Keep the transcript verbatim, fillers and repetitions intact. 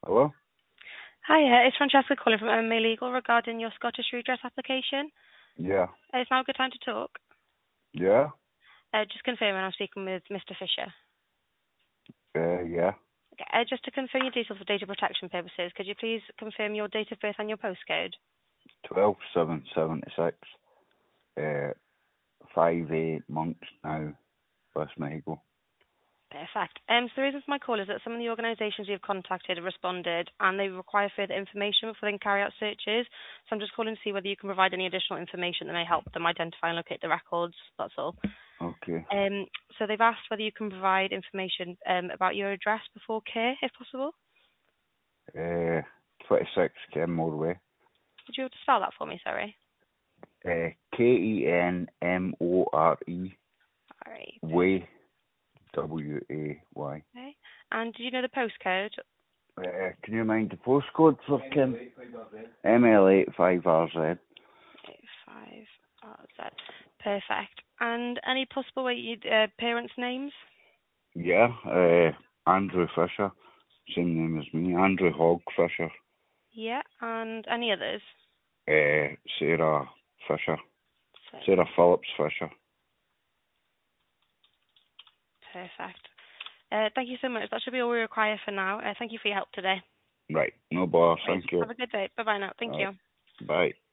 Hello? Hiya, it's Francesca calling from M M A Legal regarding your Scottish redress application. Yeah. Uh, It's now a good time to talk. Yeah? Uh, just confirming I'm speaking with Mister Fisher. Uh, yeah. Okay, uh, just to confirm your details for data protection purposes, could you please confirm your date of birth and your postcode? twelve seven seventy-six. Uh, five eight months now. West Mexico. Perfect. Um, so the reason for my call is that some of the organisations you've contacted have responded and they require further information before they can carry out searches. So I'm just calling to see whether you can provide any additional information that may help them identify and locate the records. That's all. Okay. Um, so they've asked whether you can provide information um, about your address before care, if possible. Uh, twenty-six Kenmore Way. Would you be able to spell that for me, sorry? Uh, K E N M O R E. All right. Way. W A Y. Okay. And do you know the postcode? Uh, can you mind the postcode for Kim? M L eight five R Z. Eight five R Z. Perfect. And any possible way you'd, uh, parents' names? Yeah. Uh, Andrew Fisher. Same name as me. Andrew Hogg Fisher. Yeah. And any others? Uh, Sarah Fisher. So, Sarah Phillips Fisher. perfect. Uh, thank you so much. That should be all we require for now. Uh, thank you for your help today. Right. No bother. Anyways, Thank you. have a good day. Bye bye now. Thank Right. you. Bye.